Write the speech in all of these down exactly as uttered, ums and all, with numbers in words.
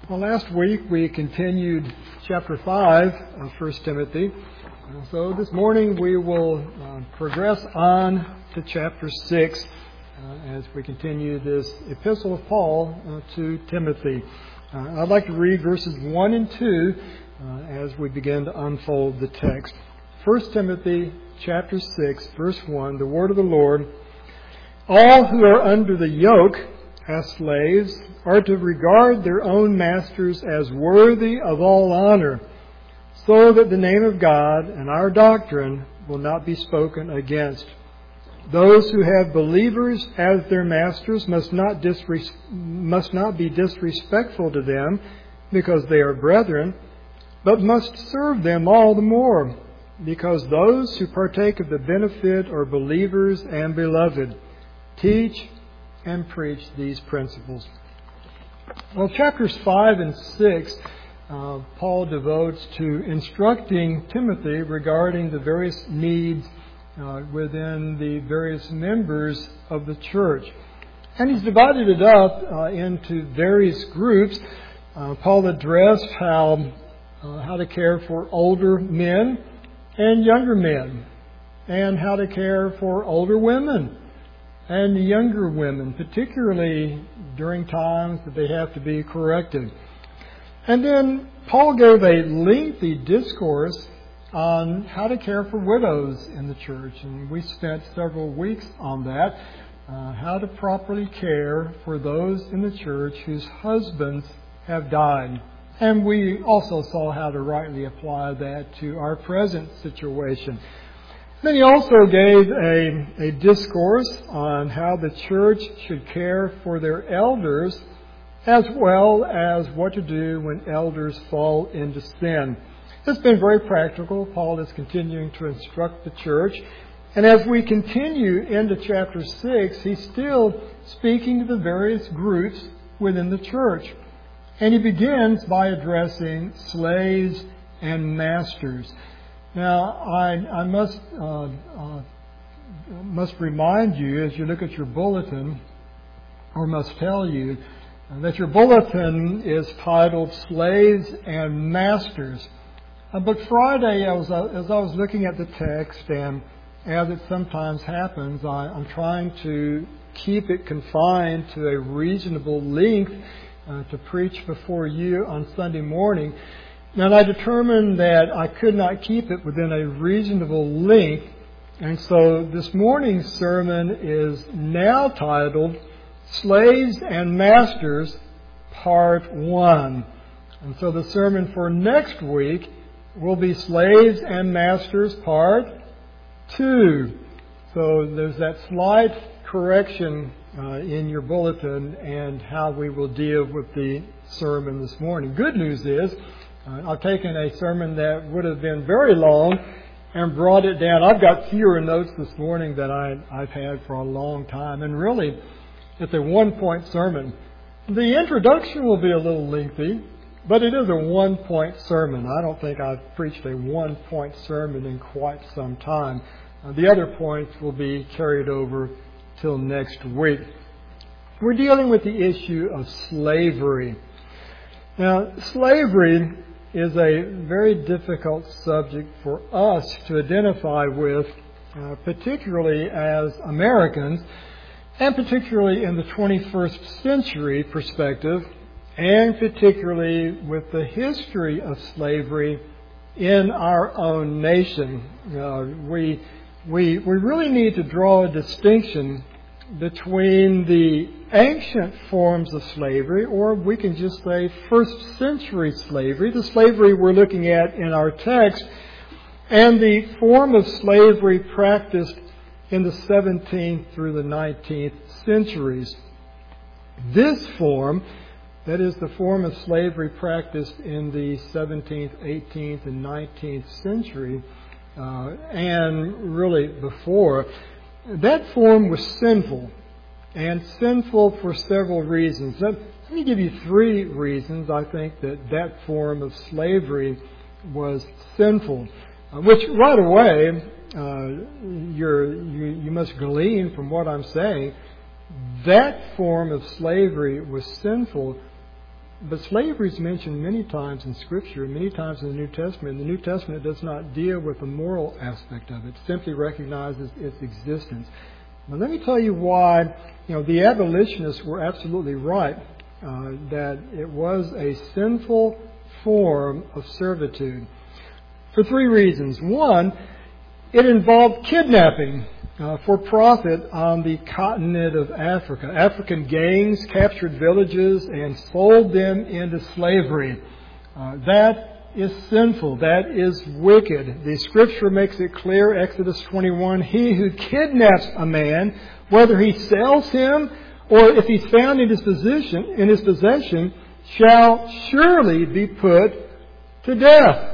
Well, last week we continued chapter five of First Timothy. And so this morning we will uh, progress on to chapter six uh, as we continue this epistle of Paul uh, to Timothy. Uh, I'd like to read verses one and two uh, as we begin to unfold the text. First Timothy chapter six, verse one, the word of the Lord. All who are under the yoke as slaves are to regard their own masters as worthy of all honor, so that the name of God and our doctrine will not be spoken against. Those who have believers as their masters must not disres- must not be disrespectful to them because they are brethren, but must serve them all the more, because those who partake of the benefit are believers and beloved. Teach and preach these principles. Well, chapters five and six, uh, Paul devotes to instructing Timothy regarding the various needs uh, within the various members of the church. And he's divided it up uh, into various groups. Uh, Paul addressed how, uh, how to care for older men and younger men, and how to care for older women and younger women, particularly during times that they have to be corrected. And then Paul gave a lengthy discourse on how to care for widows in the church, and we spent several weeks on that, uh, how to properly care for those in the church whose husbands have died. And we also saw how to rightly apply that to our present situation. Then he also gave a, a discourse on how the church should care for their elders, as well as what to do when elders fall into sin. It's been very practical. Paul is continuing to instruct the church. And as we continue into chapter six, he's still speaking to the various groups within the church. And he begins by addressing slaves and masters. Now, I, I must uh, uh, must remind you, as you look at your bulletin, or must tell you, uh, that your bulletin is titled Slaves and Masters. Uh, but Friday, I was, uh, as I was looking at the text, and as it sometimes happens, I, I'm trying to keep it confined to a reasonable length uh, to preach before you on Sunday morning. And I determined that I could not keep it within a reasonable length. And so this morning's sermon is now titled Slaves and Masters, Part one. And so the sermon for next week will be Slaves and Masters, Part two. So there's that slight correction uh, in your bulletin and how we will deal with the sermon this morning. Good news is, Uh, I've taken a sermon that would have been very long and brought it down. I've got fewer notes this morning than I, I've had for a long time. And really, it's a one-point sermon. The introduction will be a little lengthy, but it is a one-point sermon. I don't think I've preached a one-point sermon in quite some time. Uh, the other points will be carried over till next week. We're dealing with the issue of slavery. Now, slavery is a very difficult subject for us to identify with, uh, particularly as Americans, and particularly in the twenty-first century perspective, and particularly with the history of slavery in our own nation. Uh, we, we, we really need to draw a distinction between the ancient forms of slavery, or we can just say first century slavery, the slavery we're looking at in our text, and the form of slavery practiced in the seventeenth through the nineteenth centuries. This form, that is the form of slavery practiced in the seventeenth, eighteenth, and nineteenth century, uh, and really before, that form was sinful, and sinful for several reasons. Let, let me give you three reasons I think that that form of slavery was sinful, uh, which right away uh, you're, you, you must glean from what I'm saying. That form of slavery was sinful But slavery is mentioned many times in Scripture, many times in the New Testament. The New Testament does not deal with the moral aspect of it. It simply recognizes its existence. Now, let me tell you why, you know, the abolitionists were absolutely right, uh, that it was a sinful form of servitude. For three reasons. One, it involved kidnapping uh, for profit on the continent of Africa. African gangs captured villages and sold them into slavery. Uh, that is sinful. That is wicked. The Scripture makes it clear, Exodus twenty-one, he who kidnaps a man, whether he sells him or if he's found in his possession, in his possession, shall surely be put to death.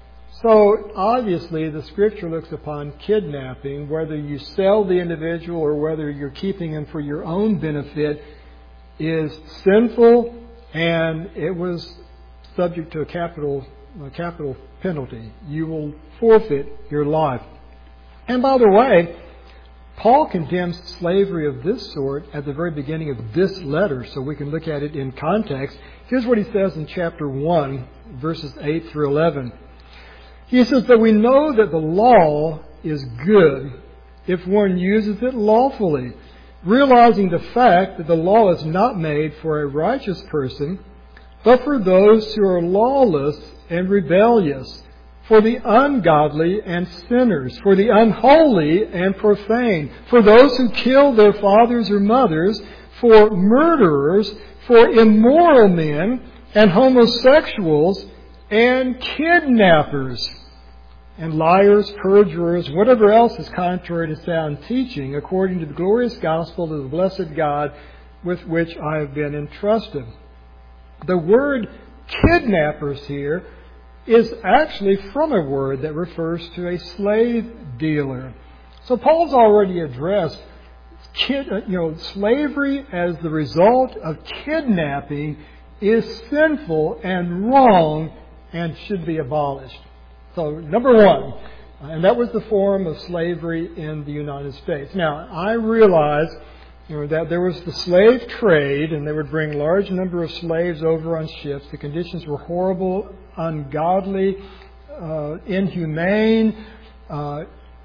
So, obviously, the Scripture looks upon kidnapping, whether you sell the individual or whether you're keeping him for your own benefit, is sinful, and it was subject to a capital, a capital penalty. You will forfeit your life. And by the way, Paul condemns slavery of this sort at the very beginning of this letter, so we can look at it in context. Here's what he says in chapter one, verses eight through eleven. He says that we know that the law is good if one uses it lawfully, realizing the fact that the law is not made for a righteous person, but for those who are lawless and rebellious, for the ungodly and sinners, for the unholy and profane, for those who kill their fathers or mothers, for murderers, for immoral men and homosexuals and kidnappers, and liars, perjurers, whatever else is contrary to sound teaching, according to the glorious gospel of the blessed God with which I have been entrusted. The word kidnappers here is actually from a word that refers to a slave dealer. So Paul's already addressed kid, you know, slavery as the result of kidnapping is sinful and wrong and should be abolished. So, number one, and that was the form of slavery in the United States. Now, I realize, you know, that there was the slave trade, and they would bring large number of slaves over on ships. The conditions were horrible, ungodly, uh, inhumane, uh,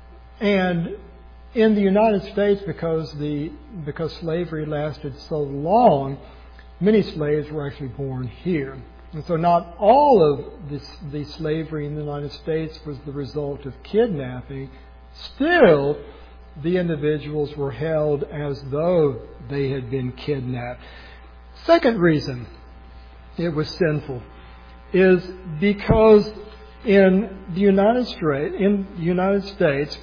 and in the United States, because the because slavery lasted so long, many slaves were actually born here. And so not all of this, the slavery in the United States was the result of kidnapping. Still, the individuals were held as though they had been kidnapped. Second reason it was sinful is because in the United States, in the United States,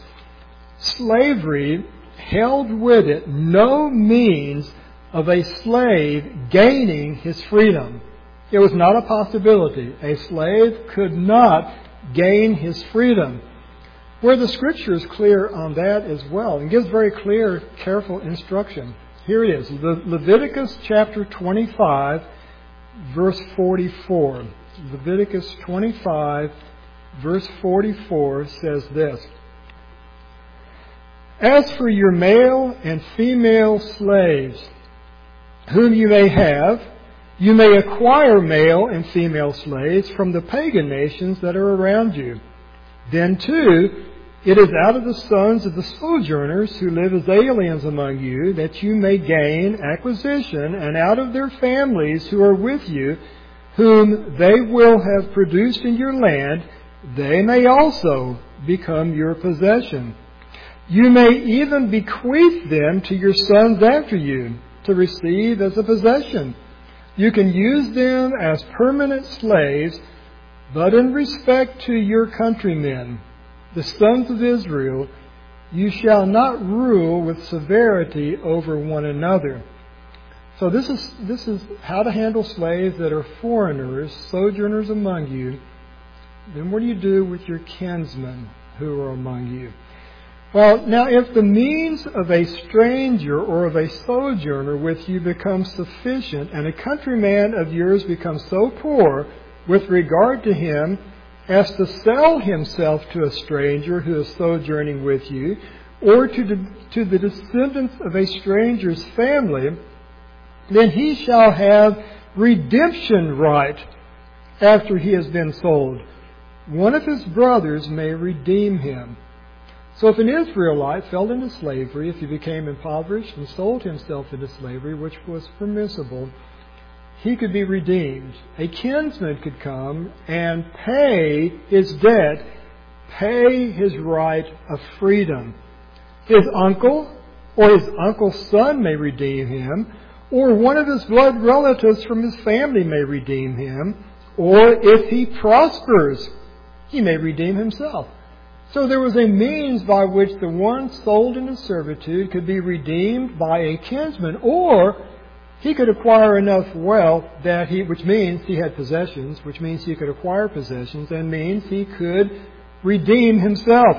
slavery held with it no means of a slave gaining his freedom. It was not a possibility. A slave could not gain his freedom. Where the Scripture is clear on that as well, and gives very clear, careful instruction. Here it is, Le- Leviticus chapter twenty-five, verse forty-four. Leviticus twenty-five, verse forty-four says this: As for your male and female slaves, whom you may have, you may acquire male and female slaves from the pagan nations that are around you. Then, too, it is out of the sons of the sojourners who live as aliens among you that you may gain acquisition, and out of their families who are with you, whom they will have produced in your land, they may also become your possession. You may even bequeath them to your sons after you to receive as a possession. You can use them as permanent slaves, but in respect to your countrymen, the sons of Israel, you shall not rule with severity over one another. So this is this is how to handle slaves that are foreigners, sojourners among you. Then what do you do with your kinsmen who are among you? Well, now, if the means of a stranger or of a sojourner with you becomes sufficient, and a countryman of yours becomes so poor with regard to him as to sell himself to a stranger who is sojourning with you, or to the, to the descendants of a stranger's family, then he shall have redemption right after he has been sold. One of his brothers may redeem him. So if an Israelite fell into slavery, if he became impoverished and sold himself into slavery, which was permissible, he could be redeemed. A kinsman could come and pay his debt, pay his right of freedom. His uncle or his uncle's son may redeem him, or one of his blood relatives from his family may redeem him, or if he prospers, he may redeem himself. So there was a means by which the one sold into servitude could be redeemed by a kinsman, or he could acquire enough wealth that he, which means he had possessions, which means he could acquire possessions, and means he could redeem himself.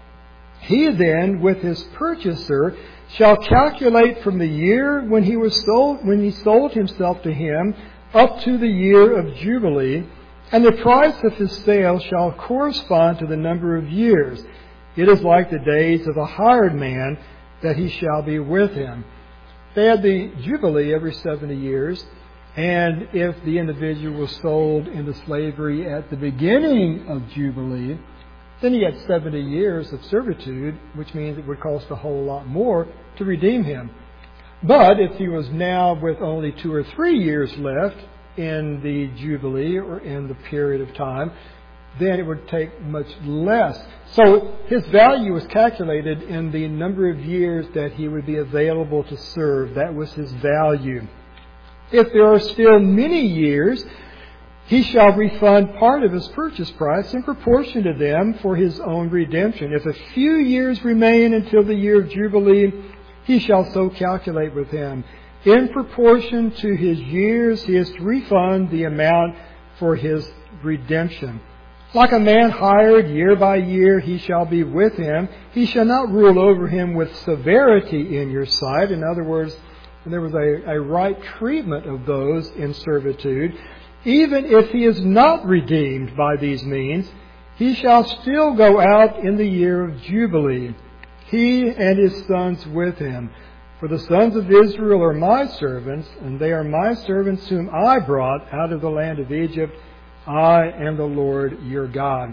He then, with his purchaser, shall calculate from the year when he was sold, when he sold himself to him, up to the year of Jubilee, and the price of his sale shall correspond to the number of years. It is like the days of a hired man that he shall be with him. They had the Jubilee every seventy years, and if the individual was sold into slavery at the beginning of Jubilee, then he had seventy years of servitude, which means it would cost a whole lot more to redeem him. But if he was now with only two or three years left in the Jubilee or in the period of time, then it would take much less. So his value was calculated in the number of years that he would be available to serve. That was his value. If there are still many years, he shall refund part of his purchase price in proportion to them for his own redemption. If a few years remain until the year of Jubilee, he shall so calculate with him. In proportion to his years, he is to refund the amount for his redemption. Like a man hired year by year, he shall be with him. He shall not rule over him with severity in your sight. In other words, there was a, a right treatment of those in servitude. Even if he is not redeemed by these means, he shall still go out in the year of Jubilee, he and his sons with him. For the sons of Israel are my servants, and they are my servants whom I brought out of the land of Egypt. I am the Lord your God.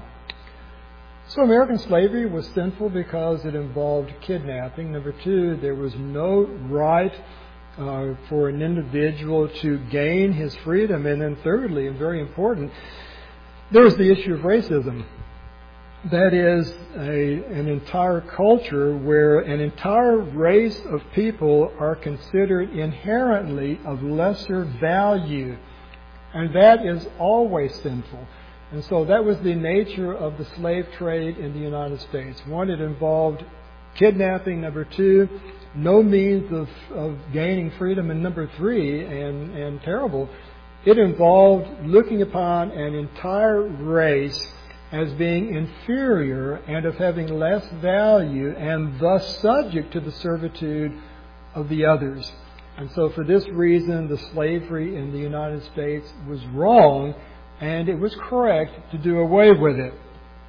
So American slavery was sinful because it involved kidnapping. Number two, there was no right uh, for an individual to gain his freedom. And then thirdly, and very important, there's the issue of racism. That is a, an entire culture where an entire race of people are considered inherently of lesser value. And that is always sinful. And so that was the nature of the slave trade in the United States. One, it involved kidnapping. Number two, no means of, of gaining freedom. And number three, and, and terrible, it involved looking upon an entire race as being inferior and of having less value and thus subject to the servitude of the others. And so for this reason, the slavery in the United States was wrong, and it was correct to do away with it.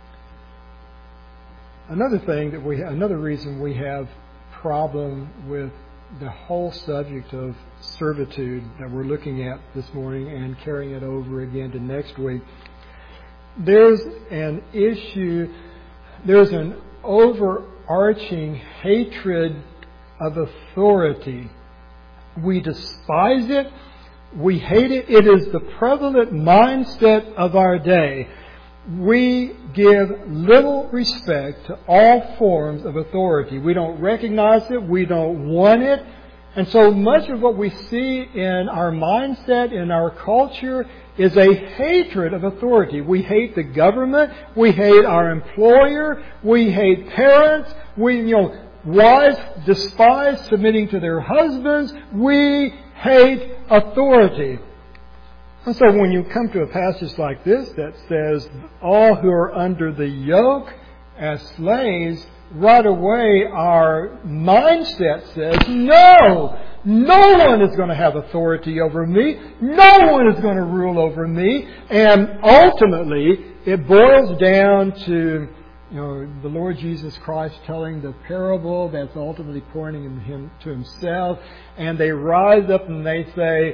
Another thing that we, another reason we have problem with the whole subject of servitude that we're looking at this morning and carrying it over again to next week, there's an issue, there's an overarching hatred of authority. We despise it. We hate it. It is the prevalent mindset of our day. We give little respect to all forms of authority. We don't recognize it. We don't want it. And so much of what we see in our mindset, in our culture, is a hatred of authority. We hate the government. We hate our employer. We hate parents. We, you know, wives despise submitting to their husbands. We hate authority. And so when you come to a passage like this that says, all who are under the yoke as slaves, right away our mindset says, no, no one is going to have authority over me. No one is going to rule over me. And ultimately, it boils down to, you know, the Lord Jesus Christ telling the parable that's ultimately pointing him to himself. And they rise up and they say,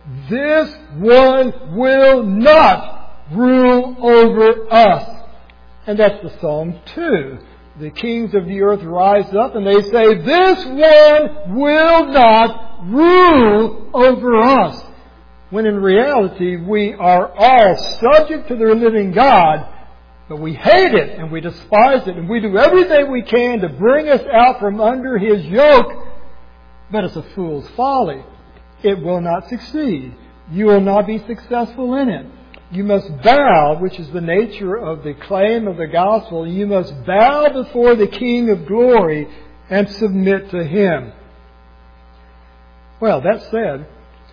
this one will not rule over us. And that's the Psalm two. The kings of the earth rise up and they say, this one will not rule over us. When in reality, we are all subject to the living God, but we hate it and we despise it and we do everything we can to bring us out from under His yoke. But it's a fool's folly. It will not succeed. You will not be successful in it. You must bow, which is the nature of the claim of the gospel. You must bow before the King of glory and submit to Him. Well, that said,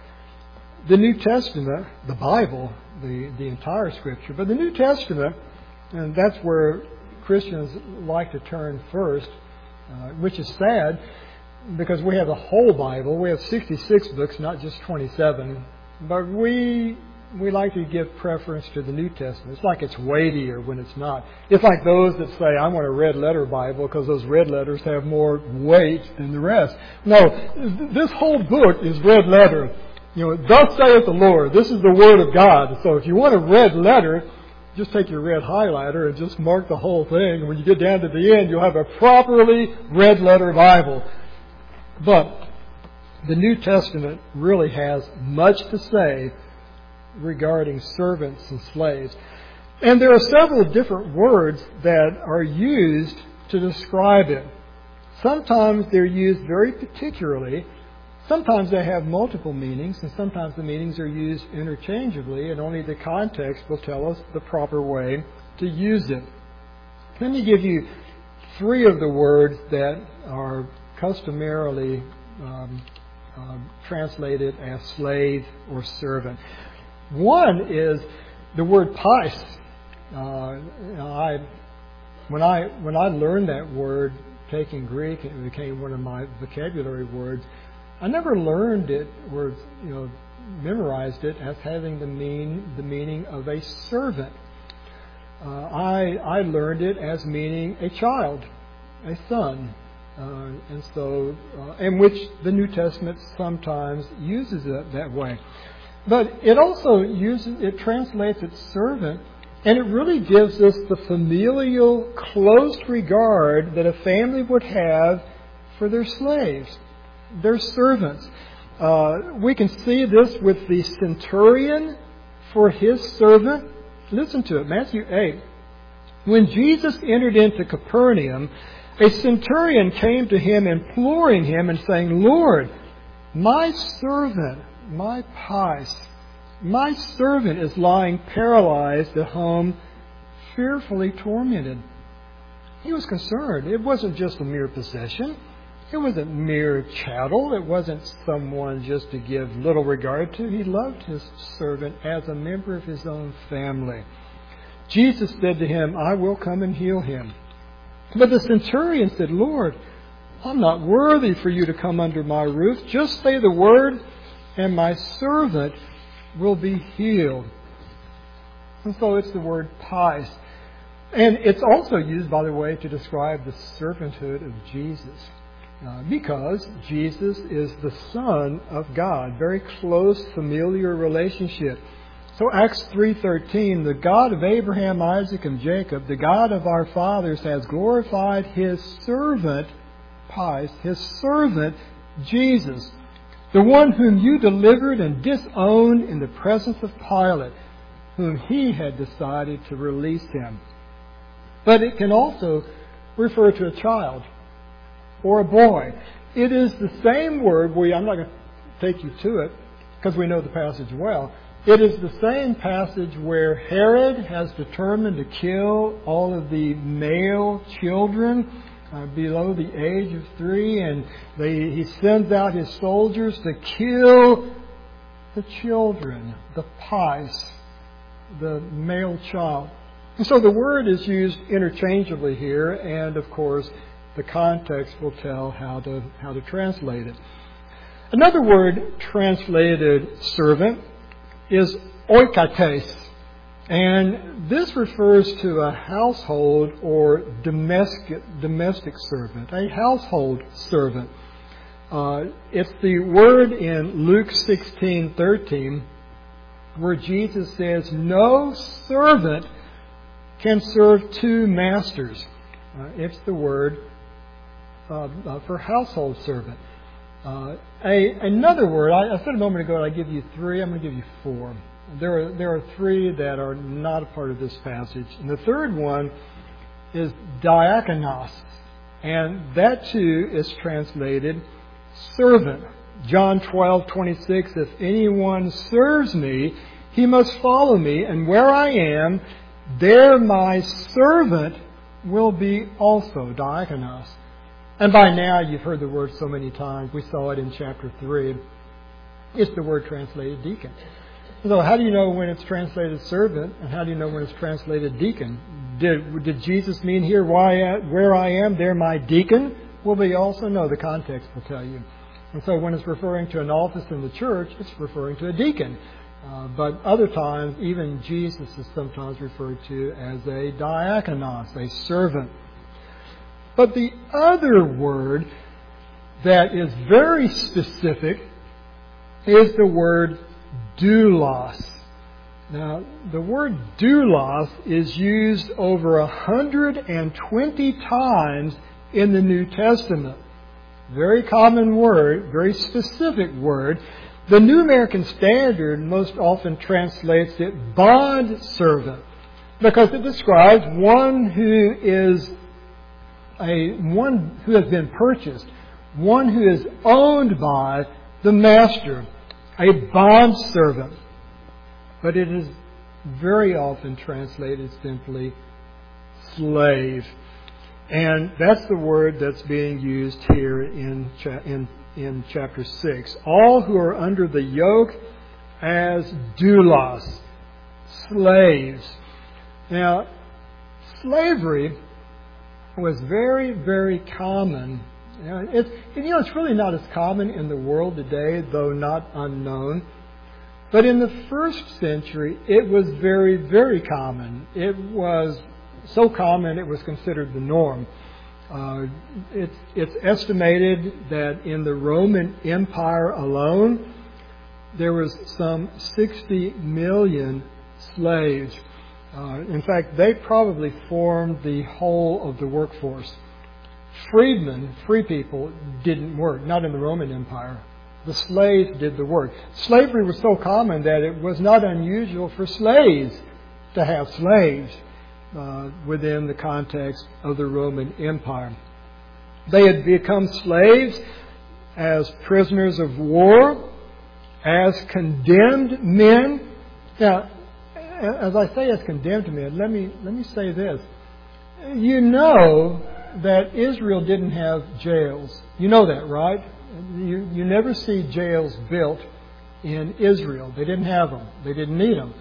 the New Testament, the Bible, the, the entire Scripture, but the New Testament, and that's where Christians like to turn first, uh, which is sad because we have the whole Bible. We have sixty-six books, not just twenty-seven. But we we like to give preference to the New Testament. It's like it's weightier when it's not. It's like those that say, I want a red letter Bible because those red letters have more weight than the rest. No, this whole book is red letter. You know, thus saith the Lord. This is the Word of God. So if you want a red letter, just take your red highlighter and just mark the whole thing. When you get down to the end, you'll have a properly red letter Bible. But the New Testament really has much to say regarding servants and slaves. And there are several different words that are used to describe it. Sometimes they're used very particularly. Sometimes they have multiple meanings, and sometimes the meanings are used interchangeably, and only the context will tell us the proper way to use it. Let me give you three of the words that are customarily um, um, translated as slave or servant. One is the word pais. Uh, I, when I when I learned that word, taking Greek, it became one of my vocabulary words. I never learned it or you know memorized it as having the mean the meaning of a servant. Uh, I I learned it as meaning a child, a son, uh, and so uh, and which the New Testament sometimes uses it that way. But it also uses it translates it servant, and it really gives us the familial, close regard that a family would have for their slaves, their servants. Uh, we can see this with the centurion for his servant. Listen to it, Matthew eight. When Jesus entered into Capernaum, a centurion came to him imploring him and saying, Lord, my servant, my pais, my servant is lying paralyzed at home, fearfully tormented. He was concerned. It wasn't just a mere possession. It wasn't mere chattel. It wasn't someone just to give little regard to. He loved his servant as a member of his own family. Jesus said to him, I will come and heal him. But the centurion said, Lord, I'm not worthy for you to come under my roof. Just say the word, and my servant will be healed. And so it's the word pais. And it's also used, by the way, to describe the servanthood of Jesus. Uh, because Jesus is the Son of God. Very close familiar relationship. So Acts three thirteen, the God of Abraham, Isaac, and Jacob, the God of our fathers, has glorified His servant, pais, His servant, Jesus, the one whom you delivered and disowned in the presence of Pilate, whom He had decided to release Him. But it can also refer to a child or a boy. It is the same word. We, I'm not going to take you to it because we know the passage well. It is the same passage where Herod has determined to kill all of the male children uh, below the age of three, and they, he sends out his soldiers to kill the children, the pais, the male child. And so the word is used interchangeably here, and of course the context will tell how to how to translate it. Another word translated servant is oikates, and this refers to a household or domestic domestic servant, a household servant. Uh, it's the word in Luke sixteen thirteen where Jesus says, no servant can serve two masters. Uh, it's the word uh, uh, for household servant. Uh, a, another word, I, I said a moment ago, I give you three, I'm going to give you four. There are, there are three that are not a part of this passage. And the third one is diakonos. And that too is translated servant. John twelve twenty-six, if anyone serves me, he must follow me, and where I am, there my servant will be also, diakonos. And by now you've heard the word so many times. We saw it in chapter three. It's the word translated deacon. So how do you know when it's translated servant, and how do you know when it's translated deacon? Did, did Jesus mean here, why, where I am, there my deacon will be also? No, the context will tell you. And so when it's referring to an office in the church, it's referring to a deacon. Uh, but other times, even Jesus is sometimes referred to as a diakonos, a servant. But the other word that is very specific is the word doulos. Now, the word doulos is used over one hundred twenty times in the New Testament. Very common word, very specific word. The New American Standard most often translates it bond servant because it describes one who is a one who has been purchased, one who is owned by the master, a bond servant. But it is very often translated simply slave. And that's the word that's being used here in, cha- in, in chapter six. All who are under the yoke as doulos, slaves. Now, slavery was very, very common. You know, it's, you know, it's really not as common in the world today, though not unknown. But in the first century, it was very, very common. It was so common it was considered the norm. Uh, it's, it's estimated that in the Roman Empire alone, there was some sixty million slaves. Uh, in fact, they probably formed the whole of the workforce. Freedmen, free people, didn't work, not in the Roman Empire. The slaves did the work. Slavery was so common that it was not unusual for slaves to have slaves uh, within the context of the Roman Empire. They had become slaves as prisoners of war, as condemned men. Now, as I say as condemned men, let me let me say this. You know that Israel didn't have jails. You know that, right? You, you never see jails built in Israel. They didn't have them. They didn't need them.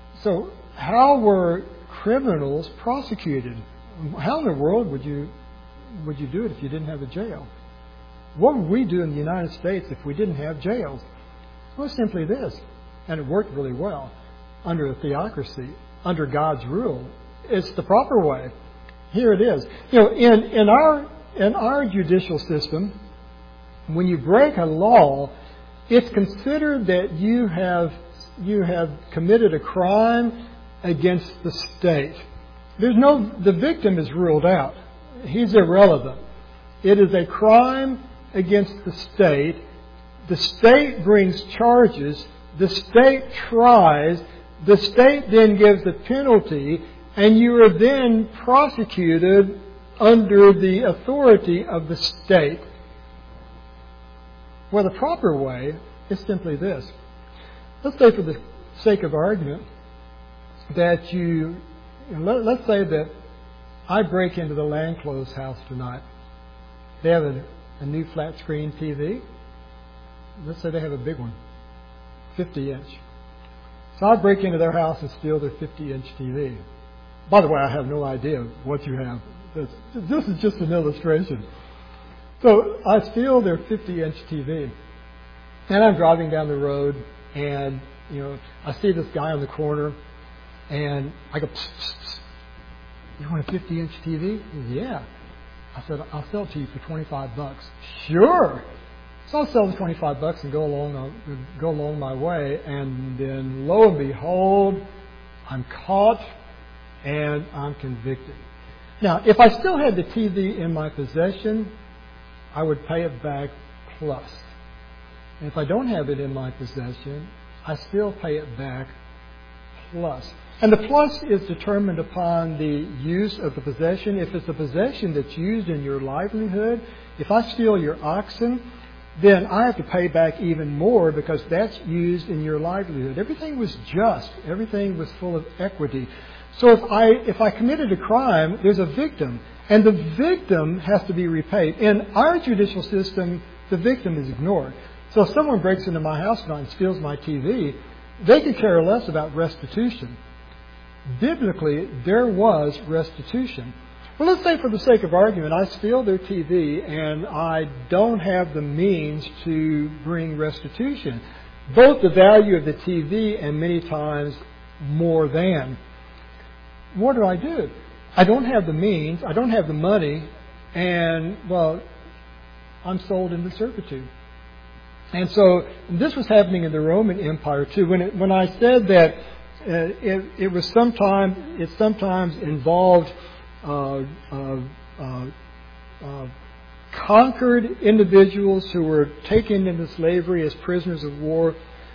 So how were criminals prosecuted? How in the world would you would you do it if you didn't have a jail? What would we do in the United States if we didn't have jails? Well, simply this, and it worked really well under a theocracy, under God's rule. It's the proper way. Here it is. You know, in, in our in our judicial system, when you break a law, it's considered that you have you have committed a crime against the state. There's no the victim is ruled out. He's irrelevant. It is a crime against the state. The state brings charges. The state tries. The state then gives a penalty, and you are then prosecuted under the authority of the state. Well, the proper way is simply this. Let's say, for the sake of argument, that you, let, let's say that I break into the Landclothes house tonight. They have a, a new flat screen T V. Let's say they have a big one, fifty inch. So I break into their house and steal their fifty inch T V. By the way, I have no idea what you have. This, this is just an illustration. So I steal their fifty inch T V, and I'm driving down the road, and you know I see this guy on the corner, and I go, psst, psst, psst. You want a fifty inch T V? He says, yeah. I said, I'll sell it to you for twenty-five bucks. Sure. So I'll sell the twenty-five bucks and go along, go along my way, and then lo and behold, I'm caught and I'm convicted. Now, if I still had the T V in my possession, I would pay it back plus. And if I don't have it in my possession, I still pay it back plus. And the plus is determined upon the use of the possession. If it's a possession that's used in your livelihood, if I steal your oxen, then I have to pay back even more because that's used in your livelihood. Everything was just. Everything was full of equity. So if I if I committed a crime, there's a victim, and the victim has to be repaid. In our judicial system, the victim is ignored. So if someone breaks into my house and steals my T V, they could care less about restitution. Biblically, there was restitution. Well, let's say for the sake of argument, I steal their T V and I don't have the means to bring restitution. Both the value of the T V and many times more than. What do I do? I don't have the means, I don't have the money, and, well, I'm sold into servitude. And so this was happening in the Roman Empire too. When it, when I said that uh, it, it was sometimes it sometimes involved uh, uh, uh, uh, conquered individuals who were taken into slavery as prisoners of war,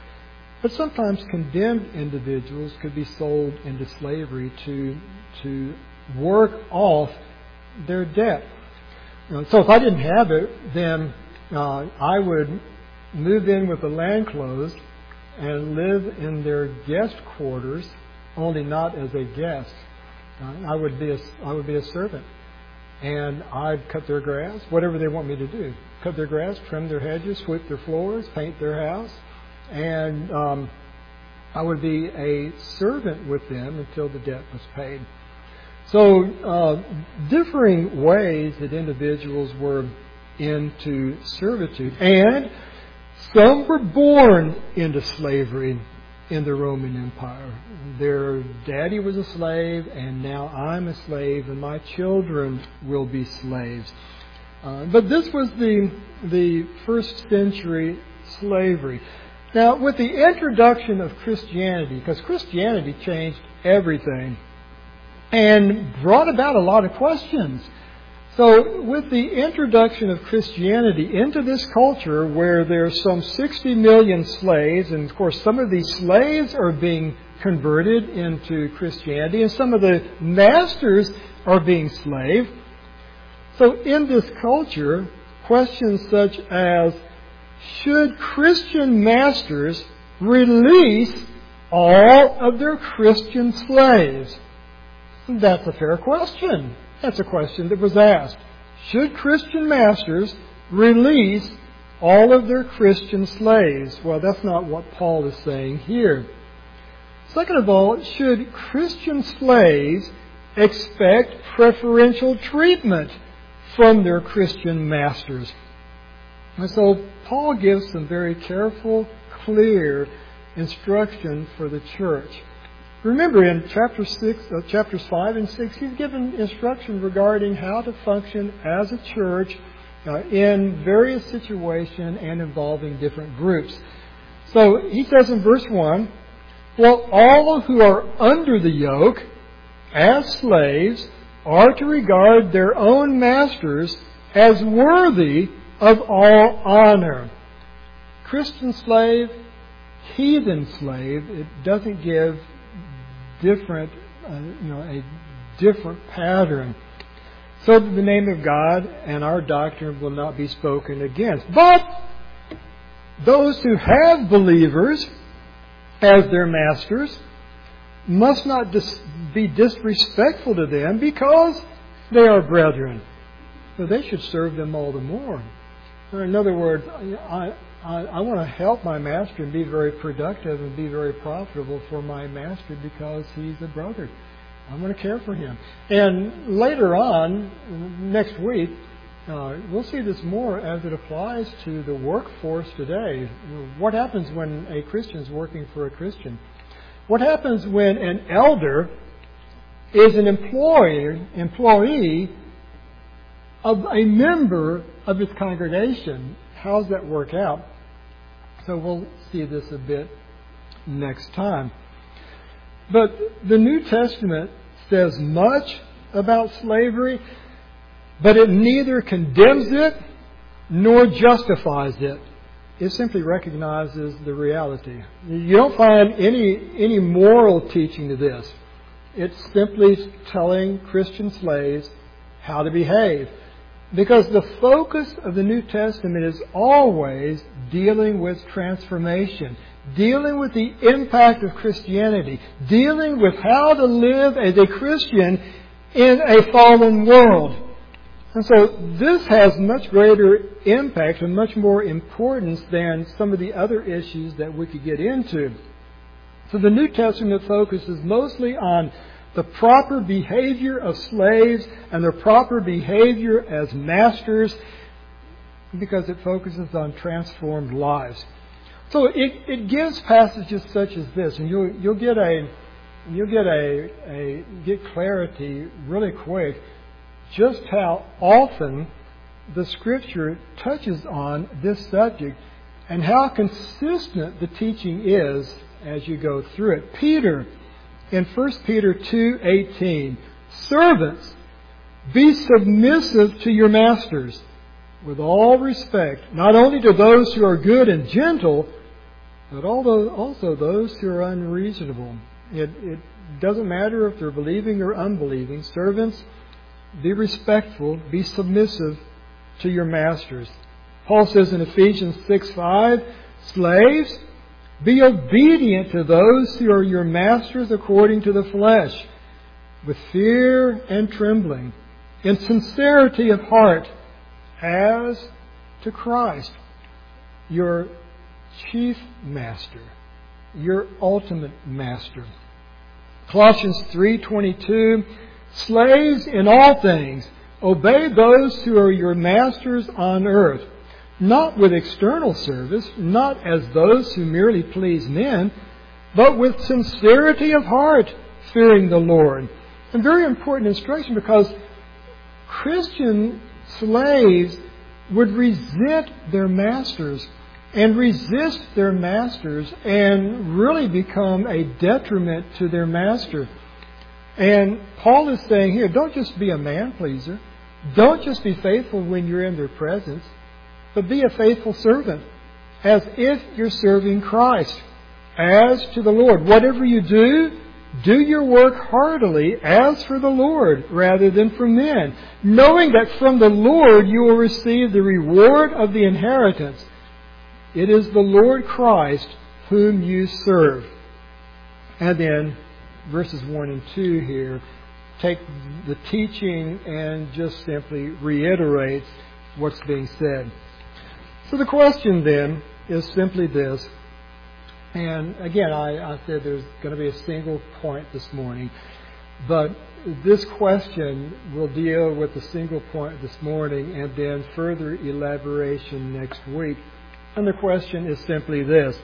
but sometimes condemned individuals could be sold into slavery to to work off their debt. You know, so if I didn't have it, then uh, I would move in with the landclothes and live in their guest quarters, only not as a guest. Uh, I would be a, I would be a servant, and I'd cut their grass, whatever they want me to do. Cut their grass, trim their hedges, sweep their floors, paint their house, and um, I would be a servant with them until the debt was paid. So uh, differing ways that individuals were into servitude, and some were born into slavery in the Roman Empire. Their daddy was a slave, and now I'm a slave, and my children will be slaves. Uh, but this was the the first century slavery. Now, with the introduction of Christianity, because Christianity changed everything and brought about a lot of questions. So with the introduction of Christianity into this culture where there's some sixty million slaves, and of course some of these slaves are being converted into Christianity, and some of the masters are being slaved. So in this culture, questions such as, should Christian masters release all of their Christian slaves? That's a fair question. That's a question that was asked. Should Christian masters release all of their Christian slaves? Well, that's not what Paul is saying here. Second of all, should Christian slaves expect preferential treatment from their Christian masters? And so Paul gives some very careful, clear instruction for the church. Remember, in chapter six, uh, chapters five and six, he's given instruction regarding how to function as a church uh, in various situations and involving different groups. So he says in verse one, well, all who are under the yoke as slaves are to regard their own masters as worthy of all honor. Christian slave, heathen slave, it doesn't give different, uh, you know, a different pattern, so that the name of God and our doctrine will not be spoken against. But those who have believers as their masters must not dis- be disrespectful to them because they are brethren. So they should serve them all the more. Or in other words, I, I, I want to help my master and be very productive and be very profitable for my master because he's a brother. I want to care for him. And later on, next week, uh, we'll see this more as it applies to the workforce today. What happens when a Christian is working for a Christian? What happens when an elder is an employer, employee of a member of his congregation? how does that work out? So we'll see this a bit next time. But the New Testament says much about slavery, but it neither condemns it nor justifies it. It simply recognizes the reality. You don't find any any moral teaching to this. It's simply telling Christian slaves how to behave. Because the focus of the New Testament is always dealing with transformation, dealing with the impact of Christianity, dealing with how to live as a Christian in a fallen world. And so this has much greater impact and much more importance than some of the other issues that we could get into. So the New Testament focuses mostly on the proper behavior of slaves and their proper behavior as masters, because it focuses on transformed lives. So it, it gives passages such as this, and you'll you'll get a you'll get a, a get clarity really quick just how often the Scripture touches on this subject and how consistent the teaching is as you go through it. Peter, in First Peter two eighteen, servants, be submissive to your masters with all respect, not only to those who are good and gentle, but also those who are unreasonable. It, it doesn't matter if they're believing or unbelieving. Servants, be respectful, be submissive to your masters. Paul says in Ephesians six five, slaves, be obedient to those who are your masters according to the flesh, with fear and trembling, in sincerity of heart, as to Christ, your chief master, your ultimate master. Colossians three twenty-two, slaves in all things, obey those who are your masters on earth, not with external service, not as those who merely please men, but with sincerity of heart, fearing the Lord. And very important instruction, because Christian slaves would resent their masters and resist their masters and really become a detriment to their master. And Paul is saying here, don't just be a man pleaser. Don't just be faithful when you're in their presence, but be a faithful servant, as if you're serving Christ, as to the Lord. Whatever you do, do your work heartily, as for the Lord, rather than for men, knowing that from the Lord you will receive the reward of the inheritance. It is the Lord Christ whom you serve. And then verses one and two here take the teaching and just simply reiterates what's being said. So the question then is simply this. And again, I, I said there's going to be a single point this morning. But this question will deal with the single point this morning and then further elaboration next week. And the question is simply this.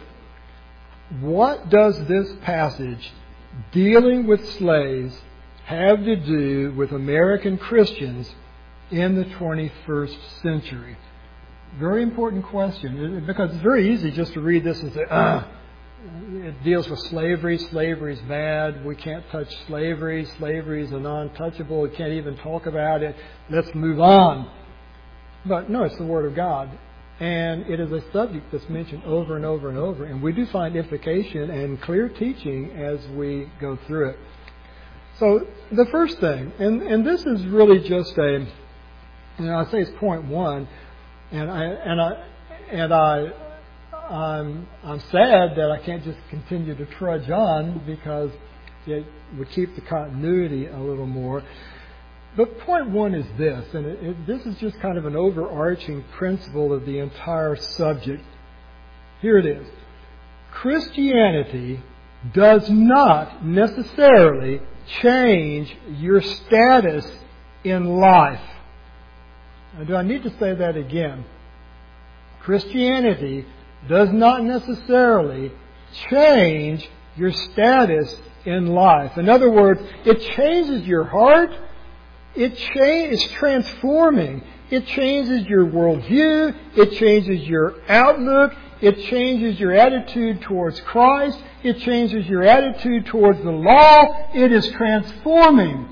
What does this passage dealing with slaves have to do with American Christians in the twenty-first century? Very important question, because it's very easy just to read this and say, ah, it deals with slavery. Slavery is bad. We can't touch slavery. Slavery is a non-touchable. We can't even talk about it. Let's move on. But no, it's the Word of God. And it is a subject that's mentioned over and over and over. And we do find implication and clear teaching as we go through it. So the first thing, and, and this is really just a, you know, I say it's point one, and I and I and I I'm I'm sad that I can't just continue to trudge on, because it would keep the continuity a little more. But point one is this, and it, it, this is just kind of an overarching principle of the entire subject. Here it is. Christianity does not necessarily change your status in life. Now, do I need to say that again? Christianity does not necessarily change your status in life. In other words, it changes your heart. It cha- is transforming. It changes your worldview. It changes your outlook. It changes your attitude towards Christ. It changes your attitude towards the law. It is transforming.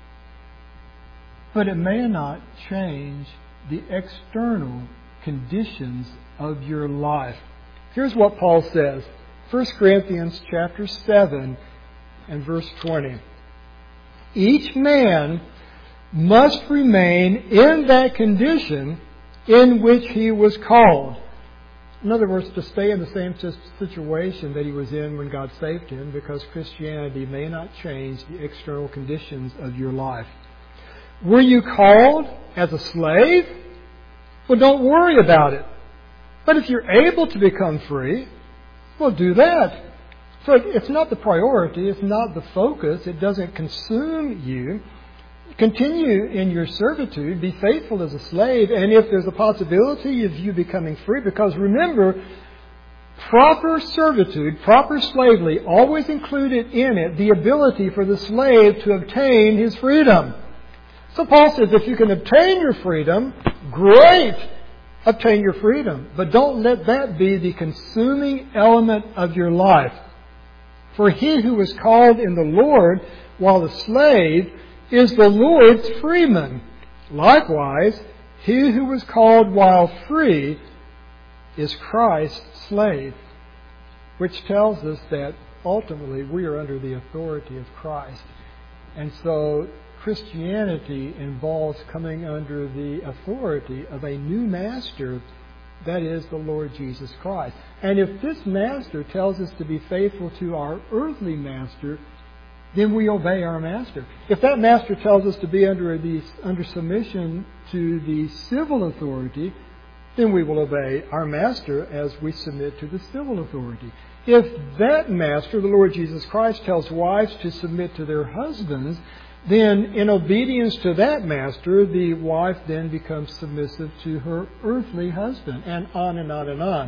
But it may not change the external conditions of your life. Here's what Paul says. First Corinthians chapter seven and verse twenty. Each man must remain in that condition in which he was called. In other words, to stay in the same situation that he was in when God saved him, because Christianity may not change the external conditions of your life. Were you called as a slave? Well, don't worry about it. But if you're able to become free, well, do that. So it's not the priority. It's not the focus. It doesn't consume you. Continue in your servitude. Be faithful as a slave. And if there's a possibility of you becoming free, because remember, proper servitude, proper slavery, always included in it the ability for the slave to obtain his freedom. So Paul says if you can obtain your freedom, great! Obtain your freedom. But don't let that be the consuming element of your life. For he who was called in the Lord while a slave is the Lord's freeman. Likewise, he who was called while free is Christ's slave. Which tells us that ultimately we are under the authority of Christ. And so Christianity involves coming under the authority of a new master, that is the Lord Jesus Christ. And if this master tells us to be faithful to our earthly master, then we obey our master. If that master tells us to be under the, under submission to the civil authority, then we will obey our master as we submit to the civil authority. If that master, the Lord Jesus Christ, tells wives to submit to their husbands, then in obedience to that master, the wife then becomes submissive to her earthly husband, and on and on and on.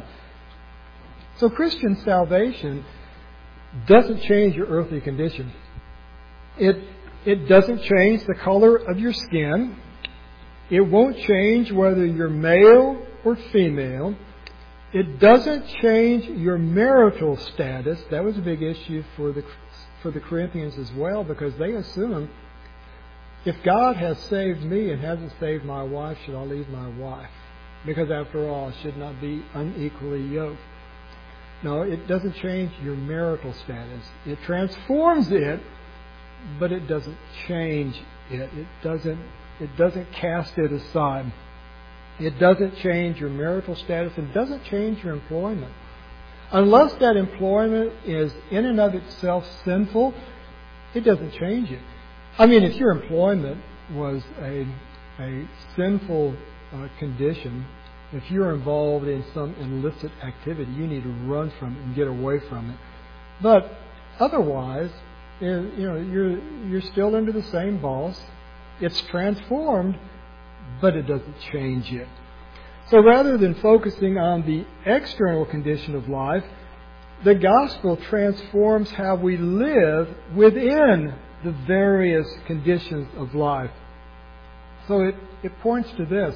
So Christian salvation doesn't change your earthly condition. It, it doesn't change the color of your skin. It won't change whether you're male or female. It doesn't change your marital status. That was a big issue for the, for the Corinthians as well, because they assume, if God has saved me and hasn't saved my wife, should I leave my wife? Because after all, I should not be unequally yoked. No, it doesn't change your marital status. It transforms it, but it doesn't change it. It doesn't, it doesn't cast it aside. It doesn't change your marital status. It doesn't change your employment. Unless that employment is in and of itself sinful, it doesn't change it. I mean, if your employment was a, a sinful uh, condition, if you're involved in some illicit activity, you need to run from it and get away from it. But otherwise, you know, you're you're still under the same boss. It's transformed, but it doesn't change it. So rather than focusing on the external condition of life, the gospel transforms how we live within the various conditions of life. So it, it points to this.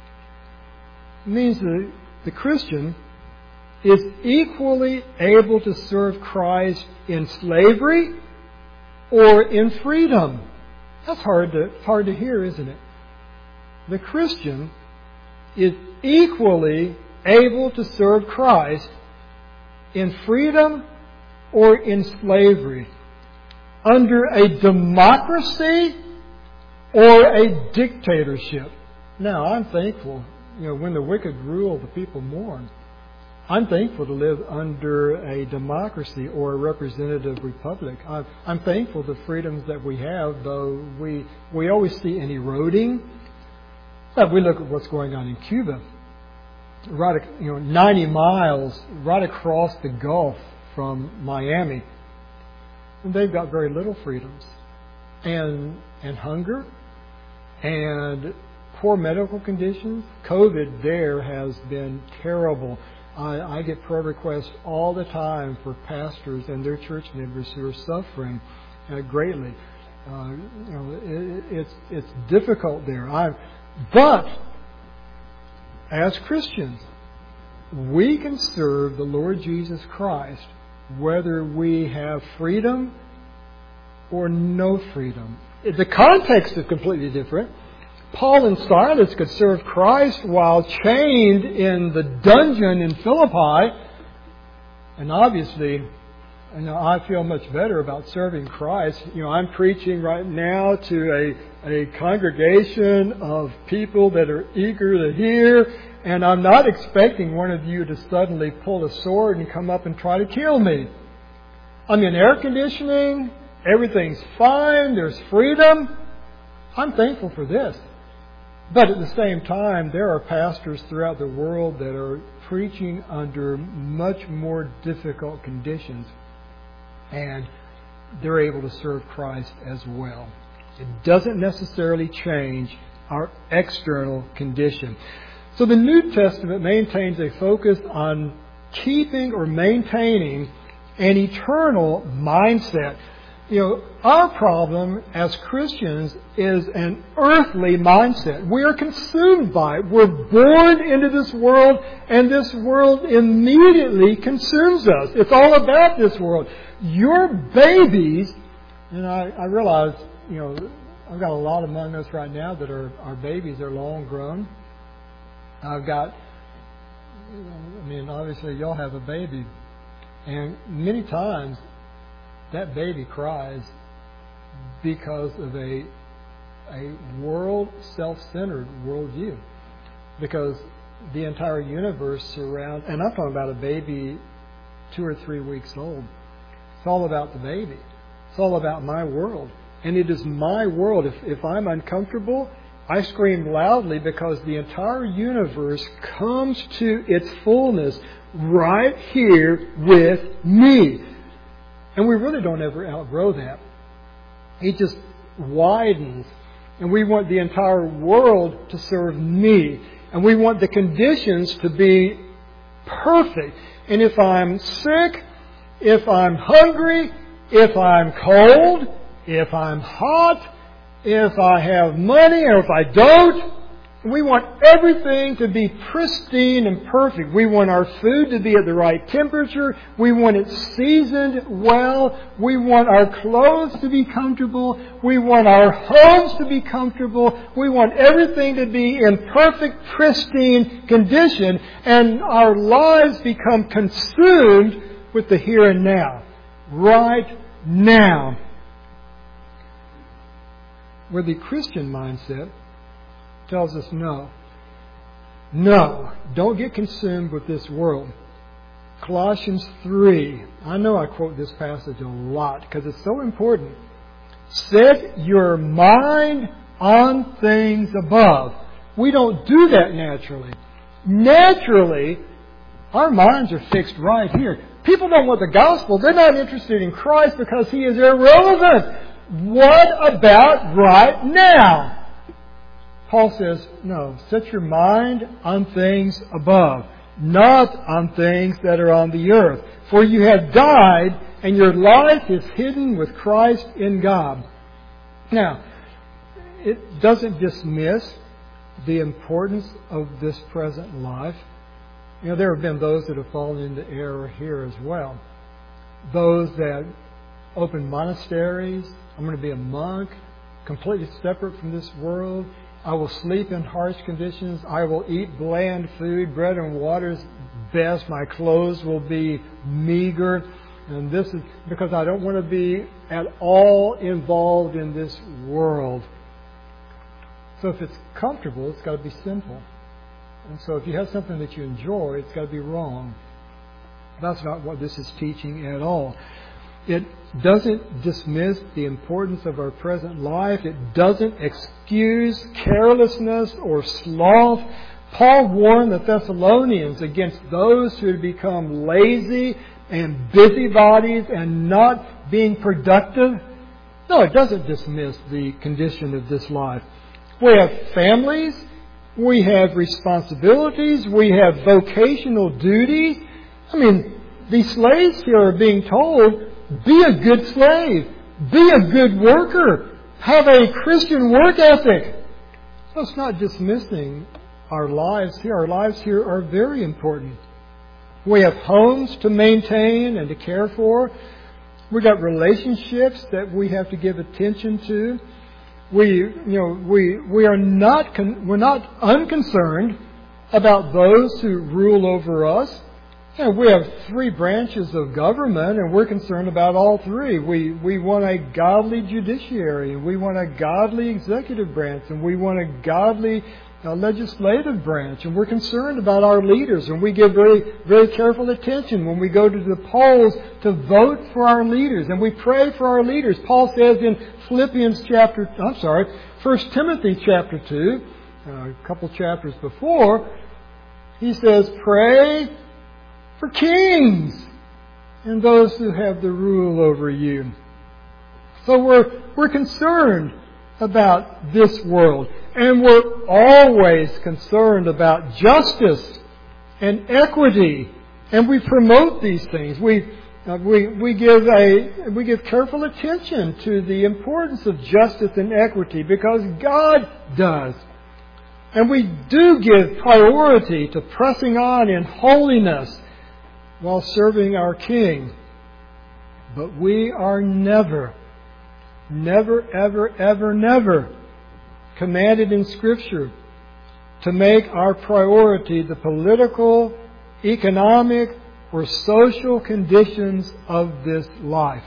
It means that the Christian is equally able to serve Christ in slavery or in freedom. That's hard to, hard to hear, isn't it? The Christian is equally able to serve Christ in freedom or in slavery, under a democracy or a dictatorship. Now, I'm thankful, you know, when the wicked rule, the people mourn. I'm thankful to live under a democracy or a representative republic. I'm, I'm thankful for the freedoms that we have, though we we always see an eroding. But we look at what's going on in Cuba, right, you know, ninety miles right across the Gulf from Miami. And they've got very little freedoms, and and hunger, and poor medical conditions. COVID there has been terrible. I, I get prayer requests all the time for pastors and their church members who are suffering uh, greatly. Uh, you know, it, it's it's difficult there. I, but as Christians, we can serve the Lord Jesus Christ whether we have freedom or no freedom. The context is completely different. Paul and Silas could serve Christ while chained in the dungeon in Philippi. And obviously, you know, I feel much better about serving Christ. You know, I'm preaching right now to a, a congregation of people that are eager to hear. And I'm not expecting one of you to suddenly pull a sword and come up and try to kill me. I'm in air conditioning. Everything's fine. There's freedom. I'm thankful for this. But at the same time, there are pastors throughout the world that are preaching under much more difficult conditions. And they're able to serve Christ as well. It doesn't necessarily change our external condition. So the New Testament maintains a focus on keeping or maintaining an eternal mindset. You know, our problem as Christians is an earthly mindset. We are consumed by it. We're born into this world, and this world immediately consumes us. It's all about this world. Your babies, and I, I realize, you know, I've got a lot among us right now that are our babies are long grown. I've got, I mean, obviously y'all have a baby, and many times that baby cries because of a a world self-centered worldview, because the entire universe surrounds, and I'm talking about a baby two or three weeks old. It's all about the baby. It's all about my world, and it is my world. If if I'm uncomfortable, I scream loudly because the entire universe comes to its fullness right here with me. And we really don't ever outgrow that. It just widens. And we want the entire world to serve me. And we want the conditions to be perfect. And if I'm sick, if I'm hungry, if I'm cold, if I'm hot, if I have money or if I don't, we want everything to be pristine and perfect. We want our food to be at the right temperature. We want it seasoned well. We want our clothes to be comfortable. We want our homes to be comfortable. We want everything to be in perfect, pristine condition. And our lives become consumed with the here and now. Right now. Where the Christian mindset tells us no. No, don't get consumed with this world. Colossians three. I know I quote this passage a lot because it's so important. Set your mind on things above. We don't do that naturally. Naturally, our minds are fixed right here. People don't want the gospel. They're not interested in Christ because He is irrelevant. What about right now? Paul says, no, set your mind on things above, not on things that are on the earth. For you have died, and your life is hidden with Christ in God. Now, it doesn't dismiss the importance of this present life. You know, there have been those that have fallen into error here as well. Those that open monasteries. I'm going to be a monk, completely separate from this world. I will sleep in harsh conditions. I will eat bland food. Bread and water is best. My clothes will be meager. And this is because I don't want to be at all involved in this world. So if it's comfortable, it's got to be sinful. And so if you have something that you enjoy, it's got to be wrong. That's not what this is teaching at all. It doesn't dismiss the importance of our present life. It doesn't excuse carelessness or sloth. Paul warned the Thessalonians against those who had become lazy and busybodies and not being productive. No, it doesn't dismiss the condition of this life. We have families. We have responsibilities. We have vocational duties. I mean, these slaves here are being told, be a good slave. Be a good worker. Have a Christian work ethic. So it's not dismissing our lives here. Our lives here are very important. We have homes to maintain and to care for. We've got relationships that we have to give attention to. We, you know, we we are not con- we're not unconcerned about those who rule over us. You know, we have three branches of government, and we're concerned about all three. We we want a godly judiciary, and we want a godly executive branch, and we want a godly uh, legislative branch, and we're concerned about our leaders, and we give very very careful attention when we go to the polls to vote for our leaders, and we pray for our leaders. Paul says in Philippians chapter, I'm sorry, First Timothy chapter two, uh, a couple chapters before, he says, pray for kings and those who have the rule over you. So we're we're concerned about this world, and we're always concerned about justice and equity, and we promote these things. We uh, we we give a we give careful attention to the importance of justice and equity because God does. And we do give priority to pressing on in holiness while serving our King. But we are never, never, ever, ever, never commanded in Scripture to make our priority the political, economic, or social conditions of this life.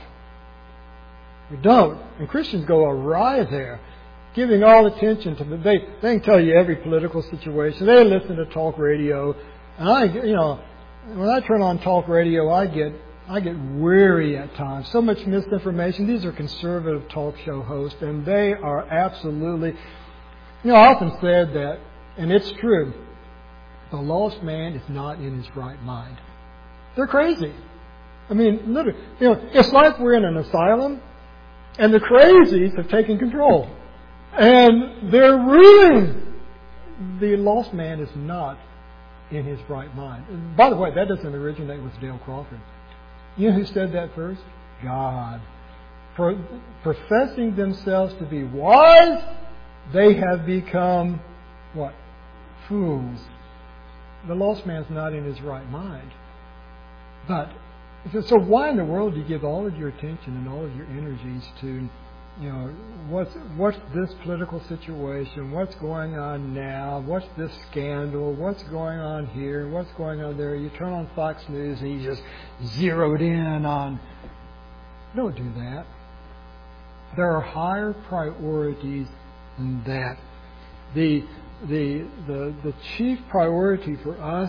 We don't. And Christians go awry there, giving all attention to the, they, they can tell you every political situation. They listen to talk radio. And I, you know, when I turn on talk radio, I get I get weary at times. So much misinformation. These are conservative talk show hosts, and they are absolutely... You know, I often said that, and it's true, the lost man is not in his right mind. They're crazy. I mean, literally, you know, it's like we're in an asylum, and the crazies have taken control. And they're ruling. The lost man is not in his right mind. And by the way, that doesn't originate with Dale Crawford. You know who said that first? God. For professing themselves to be wise, they have become what? Fools. The lost man's not in his right mind. But so why in the world do you give all of your attention and all of your energies to, you know, what's what's this political situation? What's going on now? What's this scandal? What's going on here? What's going on there? You turn on Fox News and you just zeroed in on... Don't do that. There are higher priorities than that. The the the the chief priority for us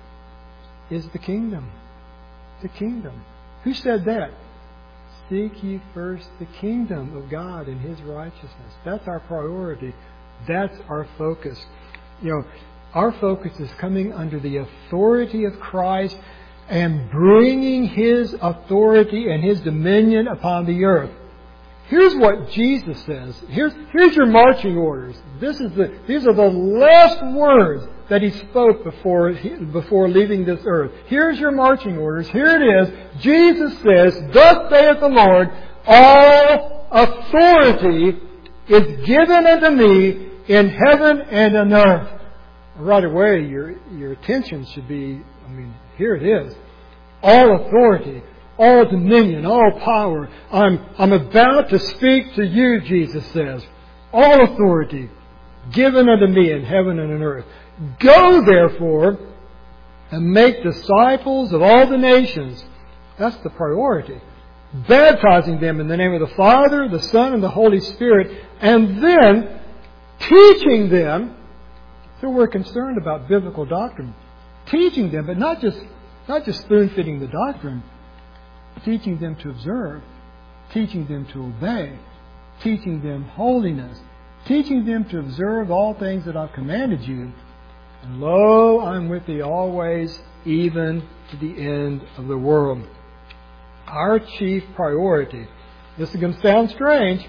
is the kingdom. The kingdom. Who said that? Seek ye first the kingdom of God and His righteousness. That's our priority. That's our focus. You know, our focus is coming under the authority of Christ and bringing His authority and His dominion upon the earth. Here's what Jesus says. Here's, here's your marching orders. This is the, these are the last words that He spoke before, before leaving this earth. Here's your marching orders. Here it is. Jesus says, thus saith the Lord, all authority is given unto me in heaven and on earth. Right away, your, your attention should be, I mean, here it is. All authority, all dominion, all power. I'm, I'm about to speak to you, Jesus says. All authority given unto me in heaven and on earth. Go, therefore, and make disciples of all the nations. That's the priority. Baptizing them in the name of the Father, the Son, and the Holy Spirit, and then teaching them. So we're concerned about biblical doctrine. Teaching them, but not just not just spoon-feeding the doctrine. Teaching them to observe. Teaching them to obey. Teaching them holiness. Teaching them to observe all things that I've commanded you. And lo, I'm with thee always, even to the end of the world. Our chief priority, this is going to sound strange,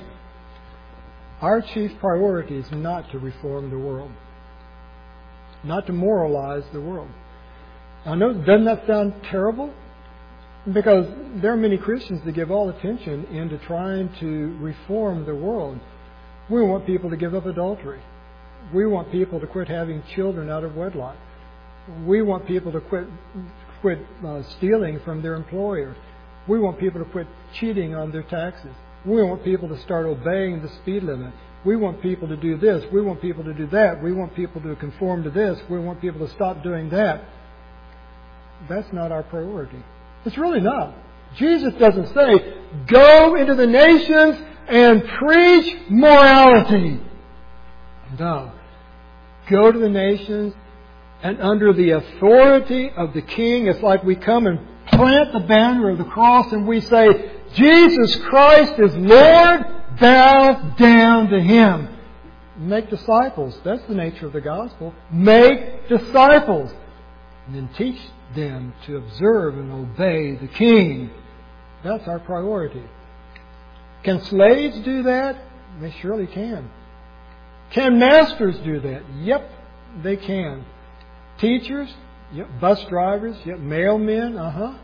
our chief priority is not to reform the world. Not to moralize the world. I know, doesn't that sound terrible? Because there are many Christians that give all attention into trying to reform the world. We want people to give up adultery. We want people to quit having children out of wedlock. We want people to quit quit uh, stealing from their employer. We want people to quit cheating on their taxes. We want people to start obeying the speed limit. We want people to do this. We want people to do that. We want people to conform to this. We want people to stop doing that. That's not our priority. It's really not. Jesus doesn't say, go into the nations and preach morality. No. Go to the nations and under the authority of the King, it's like we come and plant the banner of the cross and we say, Jesus Christ is Lord, bow down to Him. Make disciples. That's the nature of the gospel. Make disciples. And then teach them to observe and obey the King. That's our priority. Can slaves do that? They surely can. Can masters do that? Yep, they can. Teachers? Yep. Bus drivers? Yep. Mailmen? Uh-huh.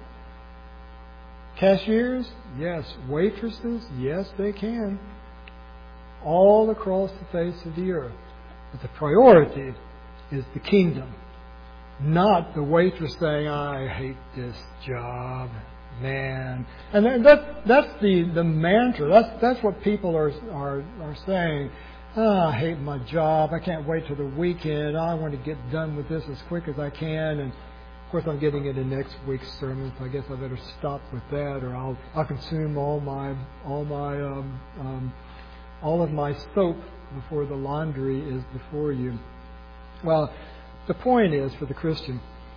Cashiers? Yes. Waitresses? Yes, they can. All across the face of the earth. But the priority is the kingdom. Not the waitress saying, I hate this job, man. And that, that's the, the mantra. That's, that's what people are, are, are saying. Oh, I hate my job. I can't wait till the weekend. I want to get done with this as quick as I can. And of course, I'm getting into next week's sermon, so I guess I better stop with that, or I'll I'll consume all my all my um, um, all of my soap before the laundry is before you. Well, the point is for the Christian,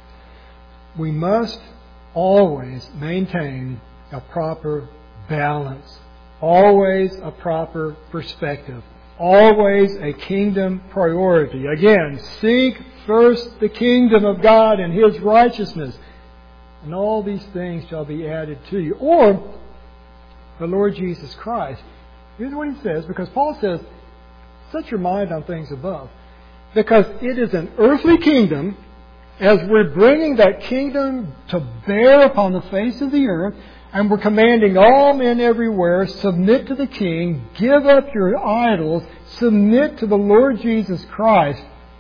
we must always maintain a proper balance, always a proper perspective. Always a kingdom priority. Again, seek first the kingdom of God and His righteousness, and all these things shall be added to you. Or the Lord Jesus Christ. Here's what He says, because Paul says, set your mind on things above. Because it is an earthly kingdom, as we're bringing that kingdom to bear upon the face of the earth, and we're commanding all men everywhere, submit to the King, give up your idols, submit to the Lord Jesus Christ.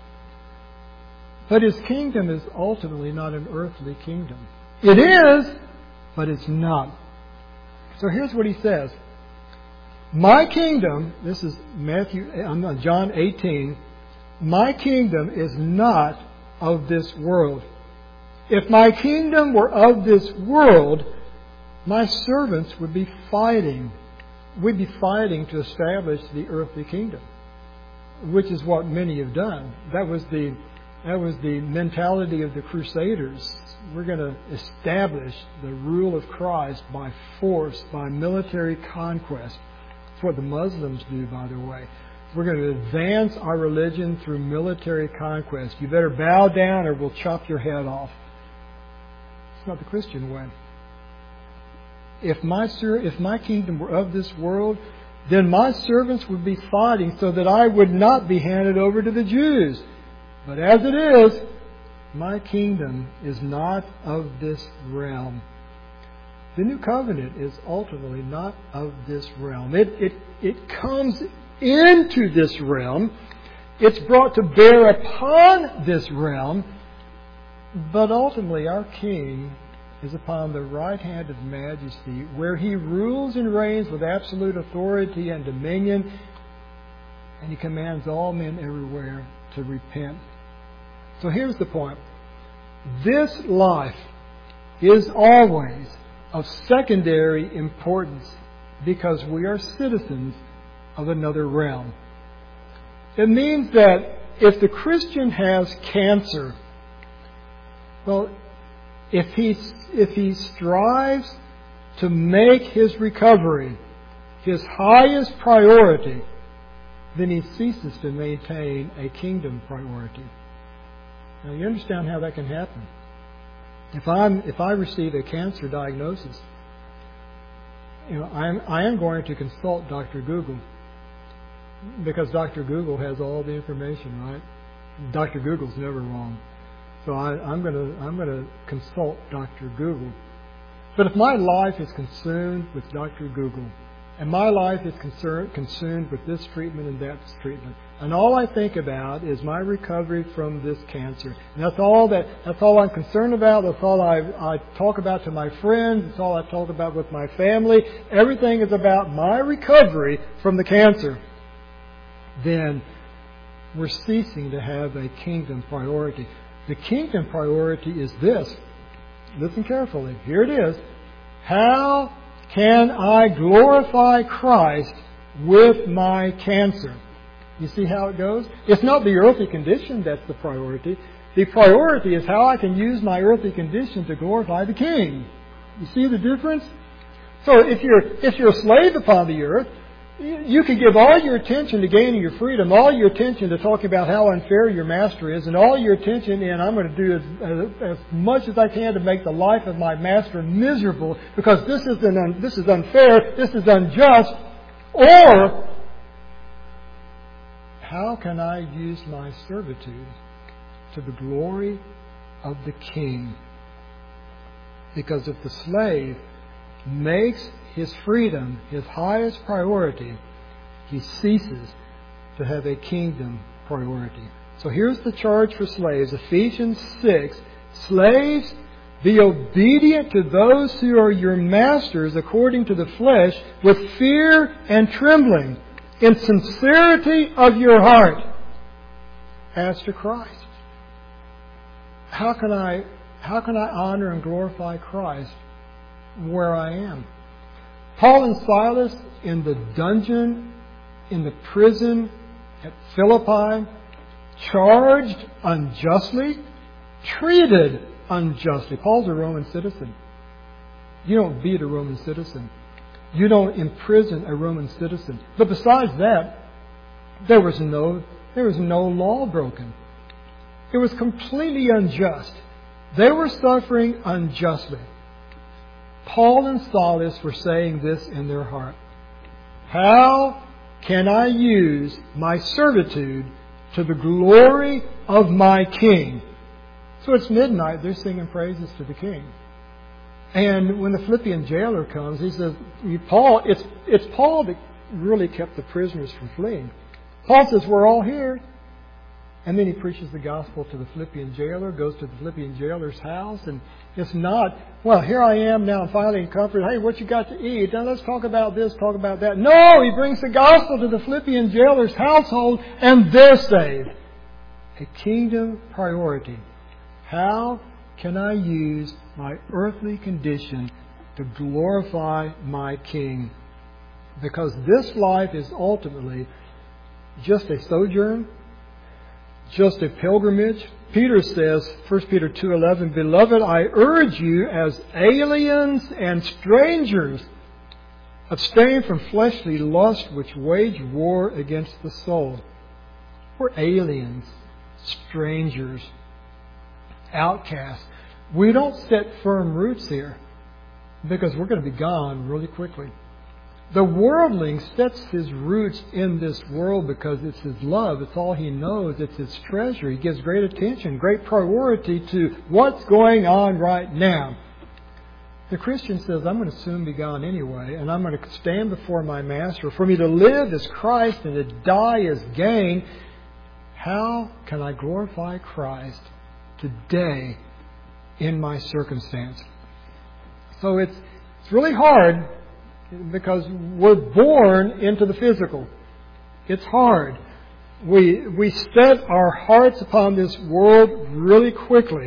But His kingdom is ultimately not an earthly kingdom. It is, but it's not. So here's what He says. My kingdom, this is Matthew, John eighteen, my kingdom is not of this world. If my kingdom were of this world, my servants would be fighting. We'd be fighting to establish the earthly kingdom, which is what many have done. That was the that was the mentality of the Crusaders. We're going to establish the rule of Christ by force, by military conquest. That's what the Muslims do, by the way. We're going to advance our religion through military conquest. You better bow down or we'll chop your head off. It's not the Christian way. If my if my kingdom were of this world, then my servants would be fighting so that I would not be handed over to the Jews. But as it is, my kingdom is not of this realm. The new covenant is ultimately not of this realm. It, it, it comes into this realm. It's brought to bear upon this realm. But ultimately our King is upon the right hand of majesty, where He rules and reigns with absolute authority and dominion, and He commands all men everywhere to repent. So here's the point. This life is always of secondary importance because we are citizens of another realm. It means that if the Christian has cancer, well, If he, if he strives to make his recovery his highest priority, then he ceases to maintain a kingdom priority. Now, you understand how that can happen. If I'm, if I receive a cancer diagnosis, you know, I'm, I am going to consult Doctor Google, because Doctor Google has all the information, right? Doctor Google's never wrong. So I, I'm going to I'm going to consult Doctor Google. But if my life is consumed with Doctor Google, And my life is concerned, consumed with this treatment and that treatment. And all I think about is my recovery from this cancer. And that's all that, that's all I'm concerned about. That's all I, I talk about to my friends. That's all I talk about with my family. Everything is about my recovery from the cancer. Then we're ceasing to have a kingdom priority. The kingdom priority is this. Listen carefully. Here it is. How can I glorify Christ with my cancer? You see how it goes? It's not the earthly condition that's the priority. The priority is how I can use my earthly condition to glorify the King. You see the difference? So if you're if you're a slave upon the earth, you can give all your attention to gaining your freedom, all your attention to talking about how unfair your master is, and all your attention in, I'm going to do as, as much as I can to make the life of my master miserable because this is, an un, this is unfair, this is unjust. Or, how can I use my servitude to the glory of the King? Because if the slave makes his freedom his highest priority, he ceases to have a kingdom priority. So here's the charge for slaves. Ephesians six. Slaves, be obedient to those who are your masters according to the flesh, with fear and trembling, in sincerity of your heart, as to Christ. How can I, how can I honor and glorify Christ where I am? Paul and Silas in the dungeon, in the prison at Philippi, charged unjustly, treated unjustly. Paul's a Roman citizen. You don't beat a Roman citizen. You don't imprison a Roman citizen. But besides that, there was no, there was no law broken. It was completely unjust. They were suffering unjustly. Paul and Silas were saying this in their heart. How can I use my servitude to the glory of my King? So it's midnight. They're singing praises to the King. And when the Philippian jailer comes, he says, Paul, it's, it's Paul that really kept the prisoners from fleeing. Paul says, we're all here. And then he preaches the gospel to the Philippian jailer, goes to the Philippian jailer's house, and it's not, well, here I am now, I'm finally in comfort. Hey, what you got to eat? Now let's talk about this, talk about that. No, he brings the gospel to the Philippian jailer's household, and they're saved. A kingdom priority. How can I use my earthly condition to glorify my King? Because this life is ultimately just a sojourn, just a pilgrimage. Peter says, First Peter two eleven, Beloved, I urge you as aliens and strangers, abstain from fleshly lust which wage war against the soul. We're aliens, strangers, outcasts. We don't set firm roots here because we're going to be gone really quickly. The worldling sets his roots in this world because it's his love. It's all he knows. It's his treasure. He gives great attention, great priority to what's going on right now. The Christian says, I'm going to soon be gone anyway, and I'm going to stand before my Master. For me to live is Christ and to die is gain. How can I glorify Christ today in my circumstance? So it's, it's really hard because we're born into the physical. It's hard. We we set our hearts upon this world really quickly.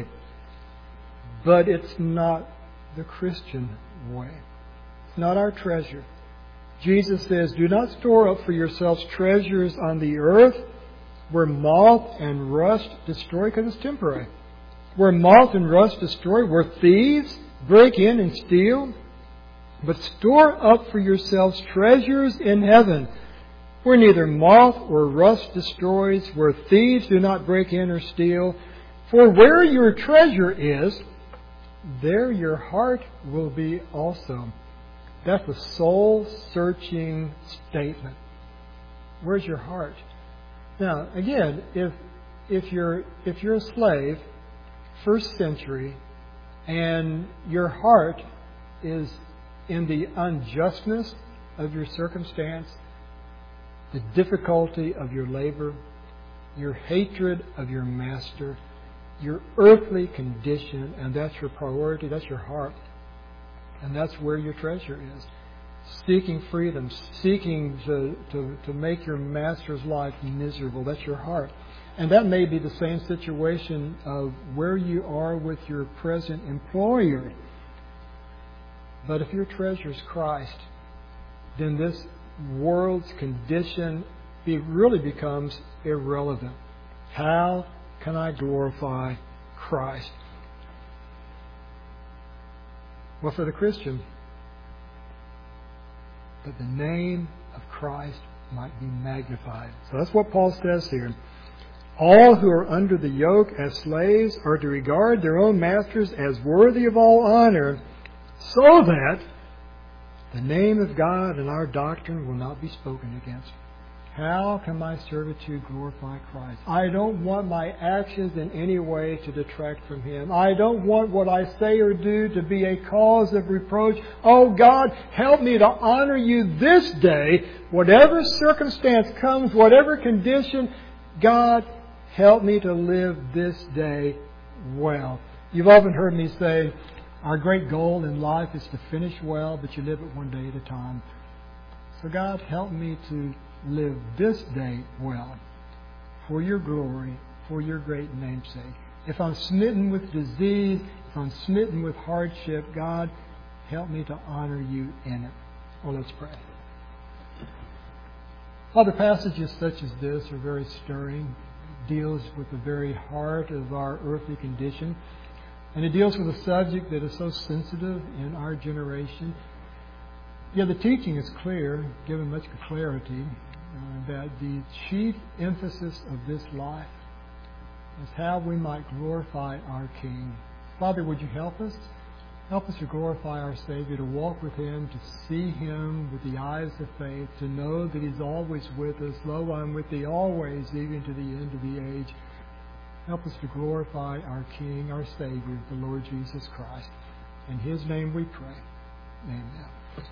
But it's not the Christian way. It's not our treasure. Jesus says, do not store up for yourselves treasures on the earth where moth and rust destroy, because it's temporary. Where moth and rust destroy, where thieves break in and steal. But store up for yourselves treasures in heaven, where neither moth or rust destroys, where thieves do not break in or steal. For where your treasure is, there your heart will be also. That's a soul-searching statement. Where's your heart? Now, again, if if you're if you're a slave, first century, and your heart is in the unjustness of your circumstance, the difficulty of your labor, your hatred of your master, your earthly condition, and that's your priority, that's your heart. And that's where your treasure is. Seeking freedom, seeking to, to, to make your master's life miserable. That's your heart. And that may be the same situation of where you are with your present employer. But if your treasure is Christ, then this world's condition be, really becomes irrelevant. How can I glorify Christ? Well, for the Christian, that the name of Christ might be magnified. So that's what Paul says here. All who are under the yoke as slaves are to regard their own masters as worthy of all honor, so that the name of God and our doctrine will not be spoken against. How can my servitude glorify Christ? I don't want my actions in any way to detract from Him. I don't want what I say or do to be a cause of reproach. Oh God, help me to honor You this day. Whatever circumstance comes, whatever condition, God, help me to live this day well. You've often heard me say, our great goal in life is to finish well, but you live it one day at a time. So God, help me to live this day well for Your glory, for Your great namesake. If I'm smitten with disease, if I'm smitten with hardship, God, help me to honor You in it. Well, let's pray. Other passages such as this are very stirring. It deals with the very heart of our earthly condition. And it deals with a subject that is so sensitive in our generation. Yeah, the teaching is clear, given much clarity, uh, that the chief emphasis of this life is how we might glorify our King. Father, would You help us? Help us to glorify our Savior, to walk with Him, to see Him with the eyes of faith, to know that He's always with us. Lo, I'm with Thee always, even to the end of the age. Help us to glorify our King, our Savior, the Lord Jesus Christ. In His name we pray. Amen.